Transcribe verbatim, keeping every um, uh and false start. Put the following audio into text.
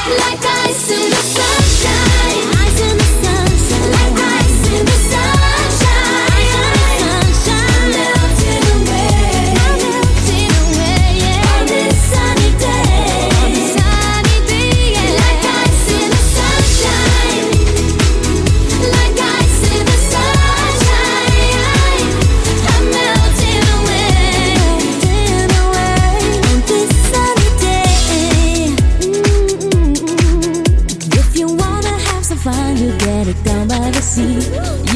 Like ice in the sunshine. Ice in the sunshine. Like ice in the sunshine. Sunshine. Melting away. Melting away, yeah. On this sunny day. On this sunny day, yeah. Like ice in the sunshine. Like ice in the sunshine. I'm melting away. Melting away. On this sunny day. Mm-mm-mm. If you wanna have some fun, you get it down by the sea.